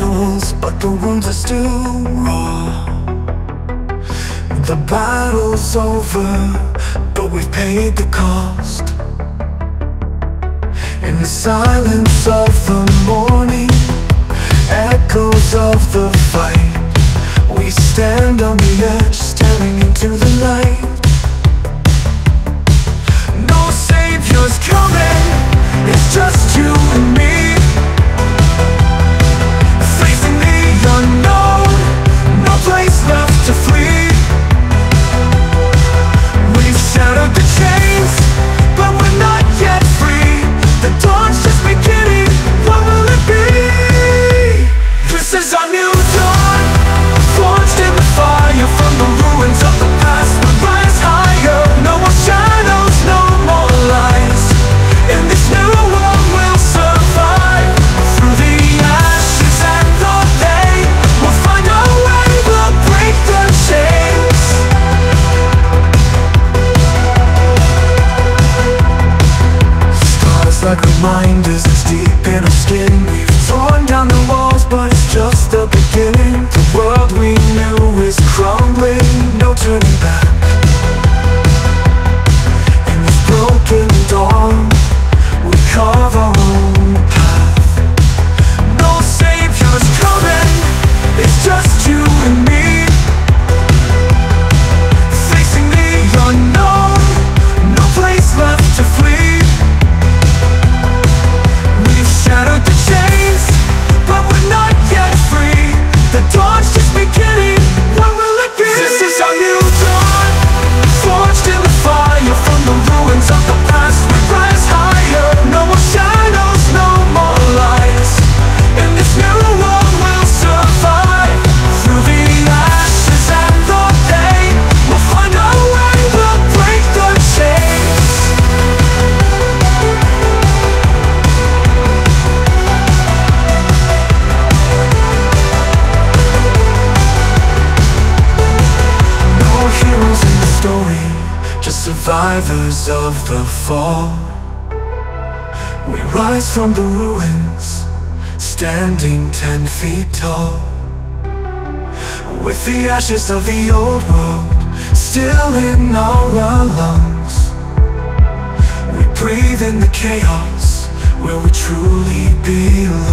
heals, but the wounds are still raw. The battle's over, but we've paid the cost. In the silence of the morning, echoes of the fight, we stand on the edge, staring into the night. No savior's coming, it's just you and me, facing the unknown, no place left to flee. We've shattered the chains, but we're not yet free. The dawn's just beginning, what will it be? This is our new dawn, forged in the fire from the ruins of the past. We rise higher, no more shadows, no more lies. In this new world we'll survive, through the ashes and the pain. We'll find our way, we'll break the chains. Stars like reminders, it's deep in our skin. We've torn down the walls, but it's just the beginning. The world we knew is crumbling, no turning back. In this broken dawn, we carve our own path. No savior's coming, it's just you and me, facing the unknown, no place left to flee. We've shattered the chains, but we're not yet free. The dawn's just beginning, what will it be? This is our new dawn, forged in the fire from the ruins of the past. We rise higher, no more shadows, no more lies. In this new world we'll survive, through the ashes and the pain. We'll find our way, we'll break the chains. No heroes in the story, just survivors of the fall. We rise from the ruins, standing 10 feet tall. With the ashes of the old world still in our lungs, we breathe in the chaos where we truly belong.